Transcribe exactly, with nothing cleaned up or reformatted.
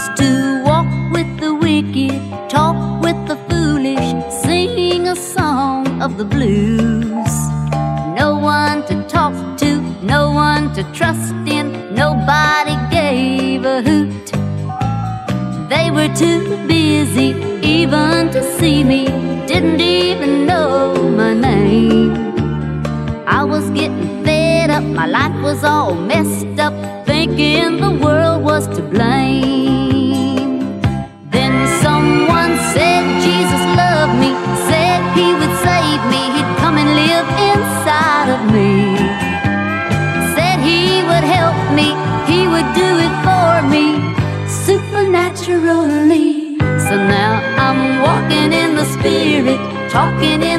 used to walk with the wicked, talk with the foolish, sing a song of the blues. No one to talk to, no one to trust in, nobody gave a hoot. They were too busy even to see me, didn't even know my name. I was getting fed up, my life was all messed up, thinking the world was to blame. Then someone said Jesus loved me, said he would save me, he'd come and live inside of me. Said he would help me, he would do it for me, supernaturally. So now I'm walking in the Spirit, talking in